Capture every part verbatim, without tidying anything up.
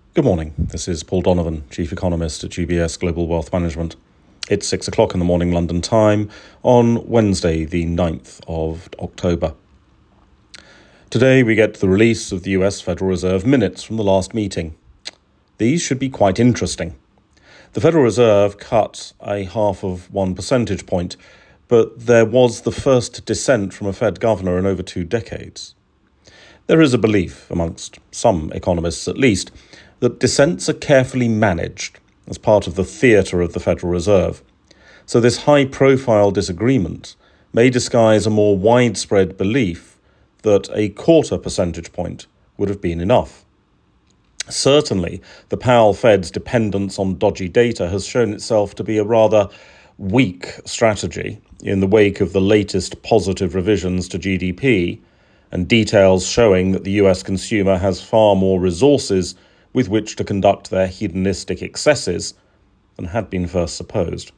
Good morning. This is Paul Donovan, Chief Economist at U B S Global Wealth Management. It's six o'clock in the morning London time on Wednesday, the ninth of October. Today we get the release of the U S Federal Reserve minutes from the last meeting. These should be quite interesting. The Federal Reserve cut a half of one percentage point, but there was the first dissent from a Fed governor in over two decades. There is a belief, amongst some economists at least, that dissents are carefully managed as part of the theatre of the Federal Reserve. So this high-profile disagreement may disguise a more widespread belief that a quarter percentage point would have been enough. Certainly, the Powell Fed's dependence on dodgy data has shown itself to be a rather weak strategy in the wake of the latest positive revisions to G D P and details showing that the U S consumer has far more resources with which to conduct their hedonistic excesses than had been first supposed.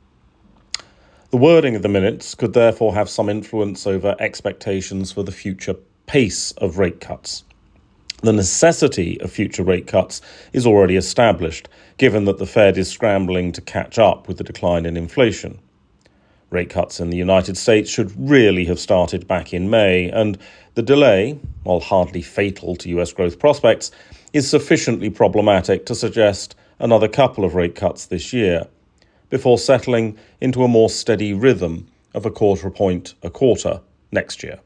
The wording of the minutes could therefore have some influence over expectations for the future pace of rate cuts. The necessity of future rate cuts is already established, given that the Fed is scrambling to catch up with the decline in inflation. Rate cuts in the United States should really have started back in May, and the delay, while hardly fatal to U S growth prospects, is sufficiently problematic to suggest another couple of rate cuts this year, before settling into a more steady rhythm of a quarter point a quarter next year.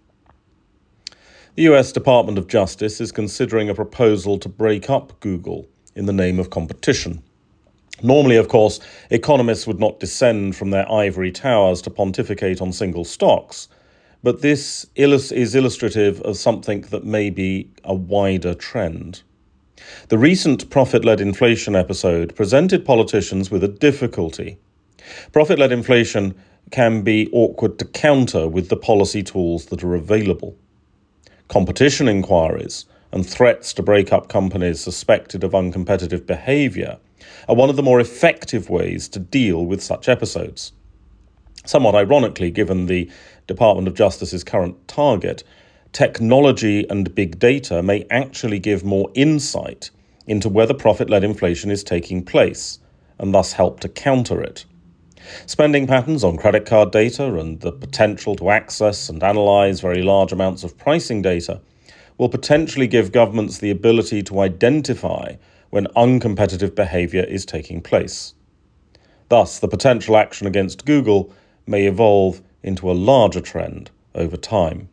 The U S Department of Justice is considering a proposal to break up Google in the name of competition. Normally, of course, economists would not descend from their ivory towers to pontificate on single stocks, but this is illustrative of something that may be a wider trend. The recent profit-led inflation episode presented politicians with a difficulty. Profit-led inflation can be awkward to counter with the policy tools that are available. Competition inquiries and threats to break up companies suspected of uncompetitive behaviour are one of the more effective ways to deal with such episodes. Somewhat ironically, given the Department of Justice's current target, technology and big data may actually give more insight into whether profit-led inflation is taking place, and thus help to counter it. Spending patterns on credit card data and the potential to access and analyse very large amounts of pricing data will potentially give governments the ability to identify when uncompetitive behaviour is taking place. Thus, the potential action against Google may evolve into a larger trend over time.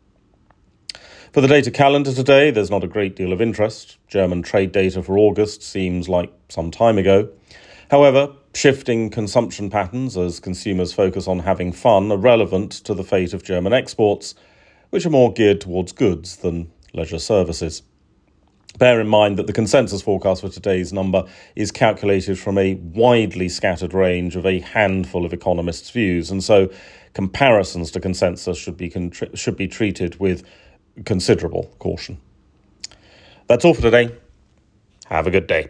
For the data calendar today, there's not a great deal of interest. German trade data for August seems like some time ago. However, shifting consumption patterns as consumers focus on having fun are relevant to the fate of German exports, which are more geared towards goods than leisure services. Bear in mind that the consensus forecast for today's number is calculated from a widely scattered range of a handful of economists' views, and so comparisons to consensus should be contri- should be treated with considerable caution. That's all for today. Have a good day.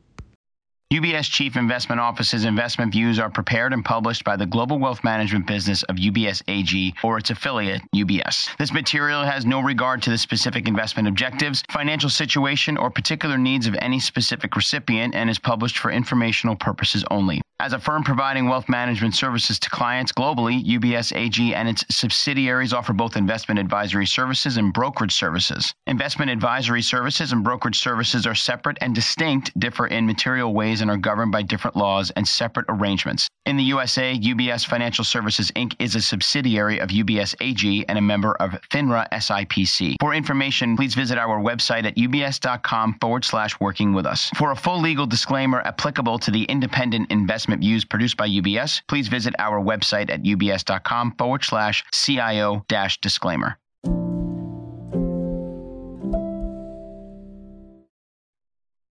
U B S Chief Investment Office's investment views are prepared and published by the global wealth management business of U B S A G or its affiliate, U B S. This material has no regard to the specific investment objectives, financial situation, or particular needs of any specific recipient and is published for informational purposes only. As a firm providing wealth management services to clients globally, U B S A G and its subsidiaries offer both investment advisory services and brokerage services. Investment advisory services and brokerage services are separate and distinct, differ in material ways, and are governed by different laws and separate arrangements. In the U S A, U B S Financial Services Incorporated is a subsidiary of U B S A G and a member of FINRA S I P C. For information, please visit our website at ubs.com forward slash working with us. For a full legal disclaimer applicable to the independent investment views produced by U B S, please visit our website at ubs.com forward slash CIO dash disclaimer.